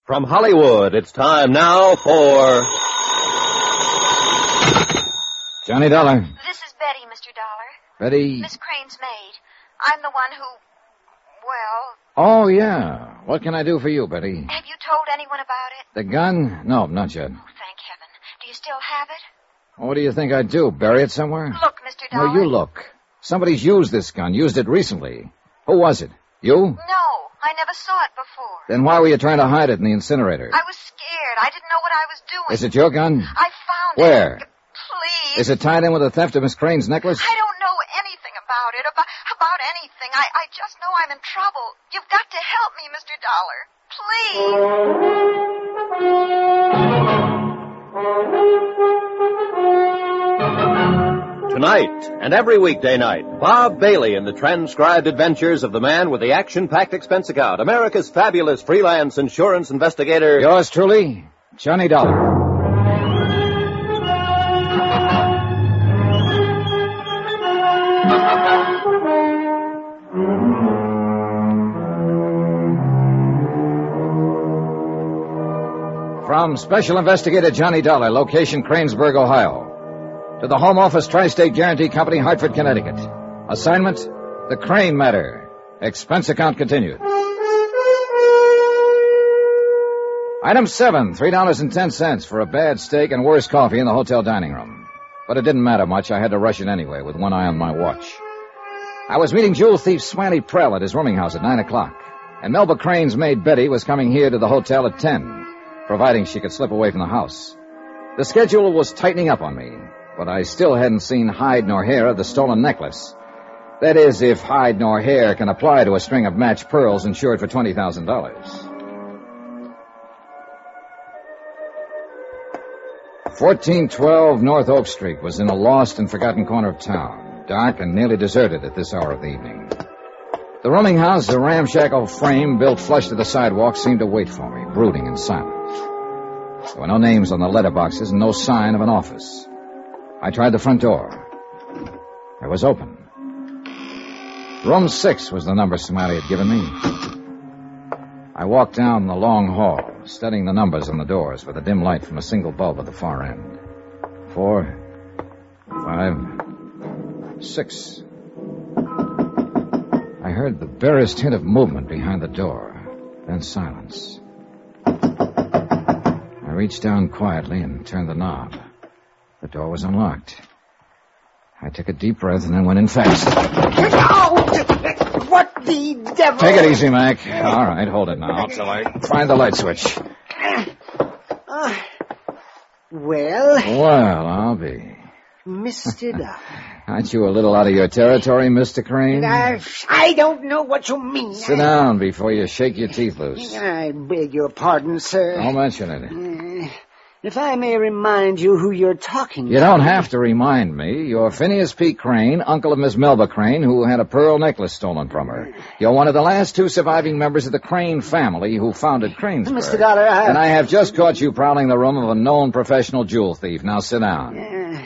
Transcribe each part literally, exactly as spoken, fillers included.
From Hollywood, it's time now for... Johnny Dollar. This is Betty, Mister Dollar. Betty... Miss Crane's maid. I'm the one who... Well... Oh, yeah. What can I do for you, Betty? Have you told anyone about it? The gun? No, not yet. Oh, thank heaven. Do you still have it? What do you think I'd do, bury it somewhere? Look, Mister Dollar. No, you look. Somebody's used this gun, used it recently. Who was it? You? No, I never saw it before. Then why were you trying to hide it in the incinerator? I was scared. I didn't know what I was doing. Is it your gun? I found Where? it. Please. Is it tied in with the theft of Miss Crane's necklace? I don't know anything about it, about, about anything. I, I just know I'm in trouble. You've got to help me, Mister Dollar. Please. Tonight and every weekday night, Bob Bailey in the transcribed adventures of the man with the action-packed expense account, America's fabulous freelance insurance investigator. Yours truly, Johnny Dollar. From Special Investigator Johnny Dollar, location Cranesburg, Ohio. To the Home Office Tri-State Guarantee Company, Hartford, Connecticut. Assignment, the Crane Matter. Expense account continued. Item seven, three dollars and ten cents for a bad steak and worse coffee in the hotel dining room. But it didn't matter much. I had to rush it anyway, with one eye on my watch. I was meeting jewel thief Smiley Prell at his rooming house at nine o'clock. And Melba Crane's maid Betty was coming here to the hotel at ten, providing she could slip away from the house. The schedule was tightening up on me, but I still hadn't seen hide nor hair of the stolen necklace. That is, if hide nor hair can apply to a string of matched pearls insured for twenty thousand dollars. fourteen twelve North Oak Street was in a lost and forgotten corner of town, dark and nearly deserted at this hour of the evening. The rooming house, a ramshackle frame built flush to the sidewalk, seemed to wait for me, brooding in silence. There were no names on the letterboxes and no sign of an office. I tried the front door. It was open. Room six was the number Smiley had given me. I walked down the long hall, studying the numbers on the doors with a dim light from a single bulb at the far end. Four, five, six. I heard the barest hint of movement behind the door, then silence. I reached down quietly and turned the knob. The door was unlocked. I took a deep breath and then went in fast. What the devil? Take it easy, Mac. All right, hold it now till I find the light switch. Uh, well? Well, I'll be. Mister Dollar. Aren't you a little out of your territory, Mister Crane? I, I don't know what you mean. Sit down before you shake your teeth loose. I beg your pardon, sir. Don't mention it. Uh, if I may remind you who you're talking to. You don't have to remind me. You're Phineas P. Crane, uncle of Miss Melba Crane, who had a pearl necklace stolen from her. You're one of the last two surviving members of the Crane family who founded Cranesburg. Mister Dollar, I... And I have just caught you prowling the room of a known professional jewel thief. Now sit down. Uh,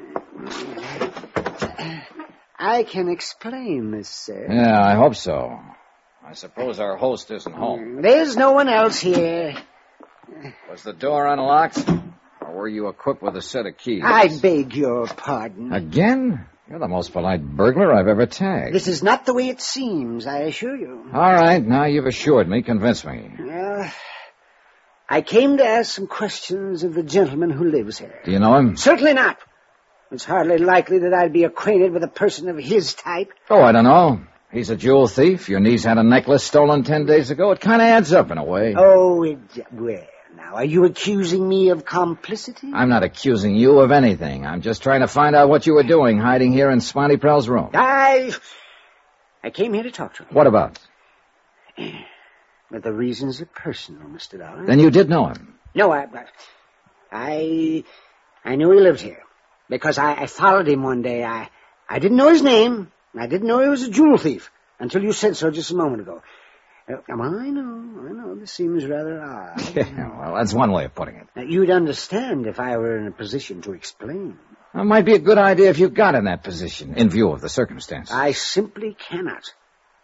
I can explain this, sir. Yeah, I hope so. I suppose our host isn't home. There's no one else here. Was the door unlocked? Or were you equipped with a set of keys? I beg your pardon. Again? You're the most polite burglar I've ever tagged. This is not the way it seems, I assure you. All right, now you've assured me. Convince me. Well, I came to ask some questions of the gentleman who lives here. Do you know him? Certainly not. It's hardly likely that I'd be acquainted with a person of his type. Oh, I don't know. He's a jewel thief. Your niece had a necklace stolen ten days ago. It kind of adds up in a way. Oh, it, well, now, are you accusing me of complicity? I'm not accusing you of anything. I'm just trying to find out what you were doing hiding here in Smiley Prell's room. I... I came here to talk to him. What about? But the reasons are personal, Mister Dollar. Then you did know him. No, I... I... I knew he lived here. Because I, I followed him one day. I, I didn't know his name. I didn't know he was a jewel thief until you said so just a moment ago. Uh, I know, I know. This seems rather odd. Yeah, well, that's one way of putting it. Now, you'd understand if I were in a position to explain. It might be a good idea if you got in that position, in view of the circumstances. I simply cannot.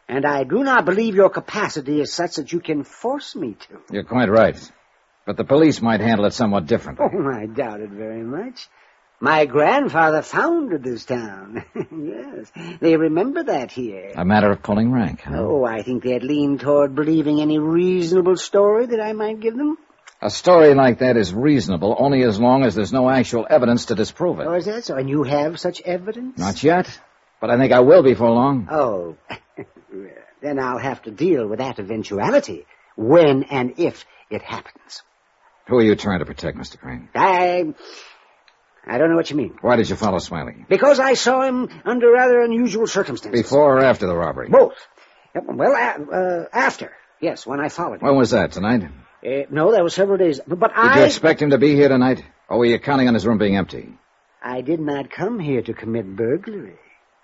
And I do not believe your capacity is such that you can force me to. You're quite right. But the police might handle it somewhat differently. Oh, I doubt it very much. My grandfather founded this town. Yes, they remember that here. A matter of pulling rank, huh? Oh, I think they'd lean toward believing any reasonable story that I might give them. A story like that is reasonable only as long as there's no actual evidence to disprove it. Oh, is that so? And you have such evidence? Not yet, but I think I will before long. Oh, then I'll have to deal with that eventuality when and if it happens. Who are you trying to protect, Mister Crane? I... I don't know what you mean. Why did you follow Smiley? Because I saw him under rather unusual circumstances. Before or after the robbery? Both. Well, uh, after. Yes, when I followed him. When was that, tonight? Uh, no, that was several days. But did I... Did you expect him to be here tonight? Or were you counting on his room being empty? I did not come here to commit burglary.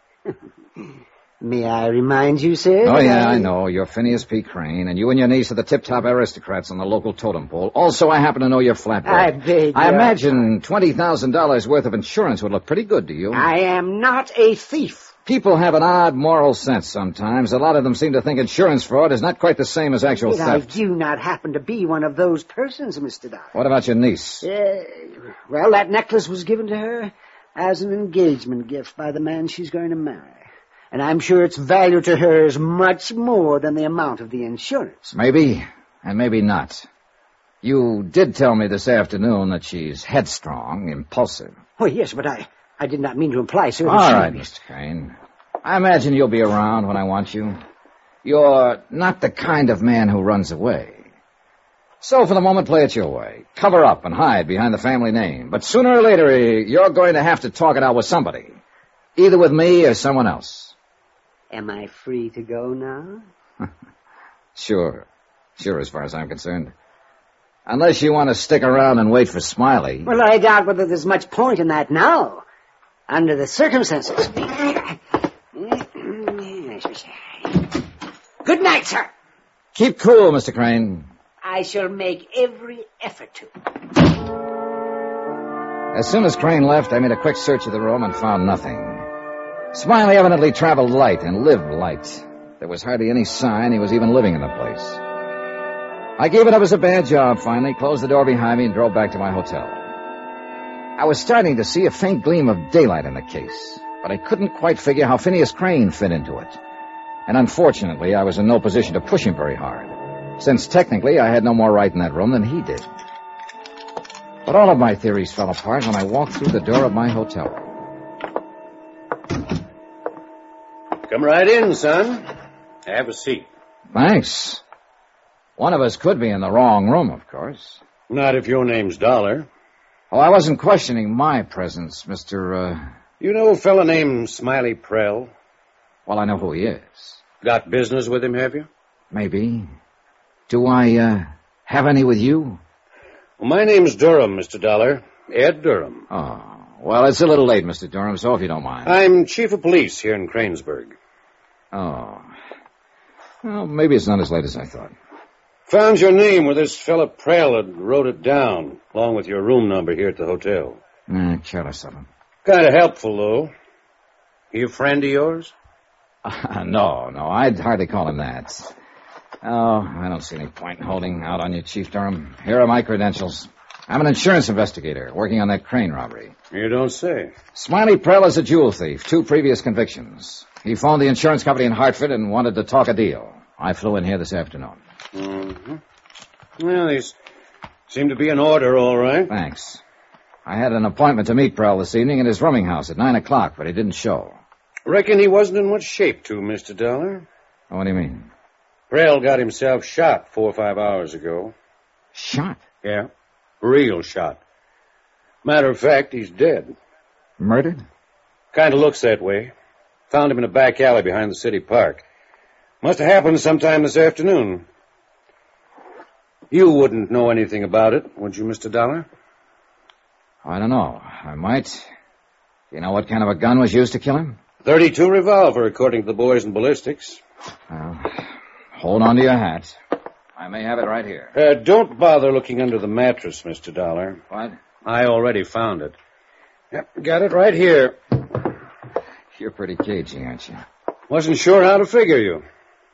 May I remind you, sir? Oh, yeah, I... I know. You're Phineas P. Crane, and you and your niece are the tip-top aristocrats on the local totem pole. Also, I happen to know your flatboy. I beg I your imagine pardon. twenty thousand dollars worth of insurance would look pretty good to you. I am not a thief. People have an odd moral sense sometimes. A lot of them seem to think insurance fraud is not quite the same as actual Yet theft. I do not happen to be one of those persons, Mister Dollar. What about your niece? Uh, well, that necklace was given to her as an engagement gift by the man she's going to marry. And I'm sure its value to her is much more than the amount of the insurance. Maybe, and maybe not. You did tell me this afternoon that she's headstrong, impulsive. Oh, yes, but I, I did not mean to imply, sir. All that she- right, Mister Crane. I imagine you'll be around when I want you. You're not the kind of man who runs away. So for the moment, play it your way. Cover up and hide behind the family name. But sooner or later, you're going to have to talk it out with somebody. Either with me or someone else. Am I free to go now? Sure. Sure, as far as I'm concerned. Unless you want to stick around and wait for Smiley. Well, I doubt whether there's much point in that now, under the circumstances. Good night, sir. Keep cool, Mister Crane. I shall make every effort to. As soon as Crane left, I made a quick search of the room and found nothing. Smiley evidently traveled light and lived light. There was hardly any sign he was even living in the place. I gave it up as a bad job, finally, closed the door behind me, and drove back to my hotel. I was starting to see a faint gleam of daylight in the case, but I couldn't quite figure how Phineas Crane fit into it. And unfortunately, I was in no position to push him very hard, since technically I had no more right in that room than he did. But all of my theories fell apart when I walked through the door of my hotel. Come right in, son. Have a seat. Thanks. One of us could be in the wrong room, of course. Not if your name's Dollar. Oh, I wasn't questioning my presence, Mister Uh... You know a fella named Smiley Prell? Well, I know who he is. Got business with him, have you? Maybe. Do I, uh, have any with you? Well, my name's Durham, Mister Dollar. Ed Durham. Oh, well, it's a little late, Mister Durham, so if you don't mind. I'm chief of police here in Cranesburg. Oh. Well, maybe it's not as late as I thought. Found your name where this fella Prell had wrote it down, along with your room number here at the hotel. Nah, careless of him. Kind of helpful, though. He a friend of yours? Uh, no, no, I'd hardly call him that. Oh, I don't see any point in holding out on you, Chief Durham. Here are my credentials. I'm an insurance investigator working on that Crane robbery. You don't say. Smiley Prell is a jewel thief, two previous convictions. He phoned the insurance company in Hartford and wanted to talk a deal. I flew in here this afternoon. Mm-hmm. Well, these seem to be in order, all right. Thanks. I had an appointment to meet Prell this evening at his rooming house at nine o'clock, but he didn't show. Reckon he wasn't in much shape to, Mister Dollar. What do you mean? Prell got himself shot four or five hours ago. Shot? Yeah, real shot. Matter of fact, he's dead. Murdered? Kind of looks that way. Found him in a back alley behind the city park. Must have happened sometime this afternoon. You wouldn't know anything about it, would you, Mister Dollar? I don't know. I might. You know what kind of a gun was used to kill him? thirty-two revolver, according to the boys in ballistics. Well, hold on to your hat. I may have it right here. Uh, don't bother looking under the mattress, Mister Dollar. What? I already found it. Yep, got it right here. You're pretty cagey, aren't you? Wasn't sure how to figure you.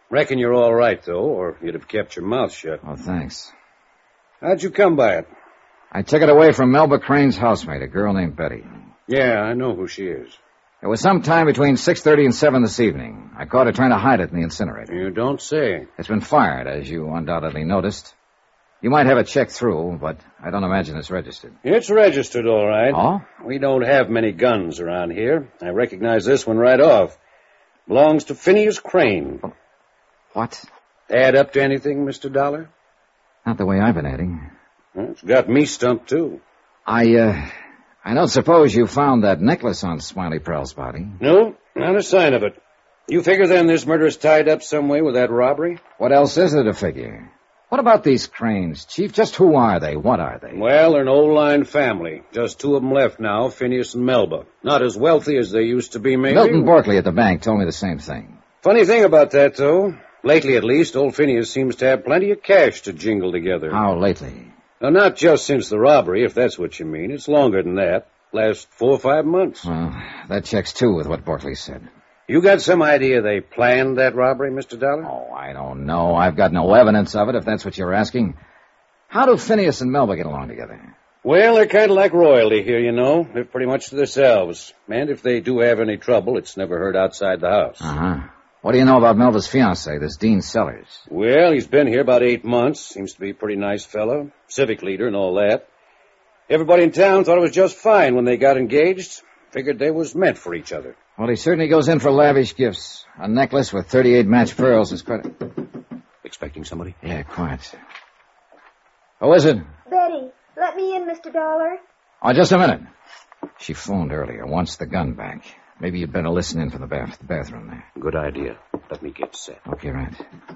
Reckon you're all right, though, or you'd have kept your mouth shut. Oh, thanks. How'd you come by it? I took it away from Melba Crane's housemate, a girl named Betty. Yeah, I know who she is. It was sometime between six thirty and seven this evening. I caught her trying to hide it in the incinerator. You don't say. It's been fired, as you undoubtedly noticed. You might have it checked through, but I don't imagine it's registered. It's registered, all right. Oh? We don't have many guns around here. I recognize this one right off. Belongs to Phineas Crane. What? Add up to anything, Mister Dollar? Not the way I've been adding. Well, it's got me stumped, too. I, uh... I don't suppose you found that necklace on Smiley Prell's body. No, not a sign of it. You figure then this murder is tied up some way with that robbery? What else is there to figure? What about these Cranes, Chief? Just who are they? What are they? Well, they're an old-line family. Just two of them left now, Phineas and Melba. Not as wealthy as they used to be, maybe. Milton Borkley at the bank told me the same thing. Funny thing about that, though. Lately, at least, old Phineas seems to have plenty of cash to jingle together. How lately? Now, not just since the robbery, if that's what you mean. It's longer than that. Last four or five months. Well, that checks, too, with what Borkley said. You got some idea they planned that robbery, Mister Dollar? Oh, I don't know. I've got no evidence of it, if that's what you're asking. How do Phineas and Melba get along together? Well, they're kind of like royalty here, you know. They're pretty much to themselves. And if they do have any trouble, it's never heard outside the house. Uh-huh. What do you know about Melba's fiancé, this Dean Sellers? Well, he's been here about eight months. Seems to be a pretty nice fellow. Civic leader and all that. Everybody in town thought it was just fine when they got engaged. Figured they was meant for each other. Well, he certainly goes in for lavish gifts. A necklace with thirty-eight matched pearls is quite... Expecting somebody? Yeah, quite. Who is it? Betty, let me in, Mister Dollar. Oh, just a minute. She phoned earlier, wants the gun back. Maybe you'd better listen in from the, bath- the bathroom there. Good idea. Let me get set. Okay, right.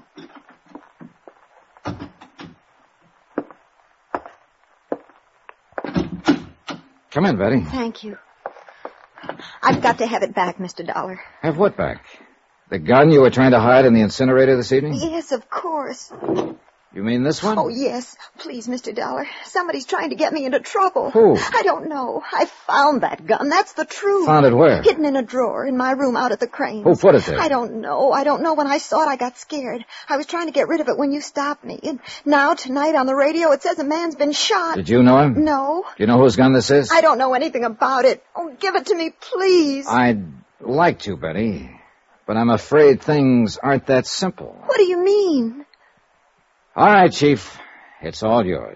Come in, Betty. Thank you. I've got to have it back, Mister Dollar. Have what back? The gun you were trying to hide in the incinerator this evening? Yes, of course. You mean this one? Oh, yes. Please, Mister Dollar. Somebody's trying to get me into trouble. Who? I don't know. I found that gun. That's the truth. Found it where? Hidden in a drawer in my room out at the Cranes. Who put it there? I don't know. I don't know. When I saw it, I got scared. I was trying to get rid of it when you stopped me. And now, tonight on the radio, it says a man's been shot. Did you know him? No. Do you know whose gun this is? I don't know anything about it. Oh, give it to me, please. I'd like to, Betty. But I'm afraid things aren't that simple. What do you mean? All right, Chief. It's all yours.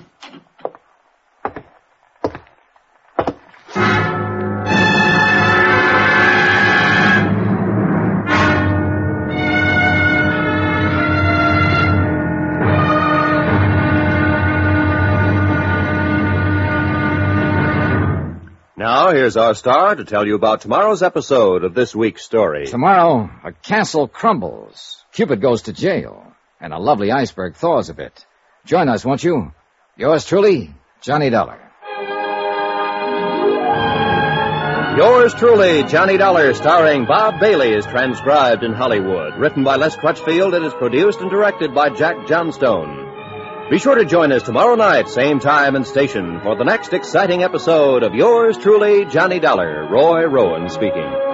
Now, here's our star to tell you about tomorrow's episode of this week's story. Tomorrow, a castle crumbles. Cupid goes to jail. And a lovely iceberg thaws a bit. Join us, won't you? Yours truly, Johnny Dollar. Yours truly, Johnny Dollar, starring Bob Bailey, is transcribed in Hollywood. Written by Les Crutchfield, it is produced and directed by Jack Johnstone. Be sure to join us tomorrow night, same time and station, for the next exciting episode of Yours truly, Johnny Dollar. Roy Rowan speaking.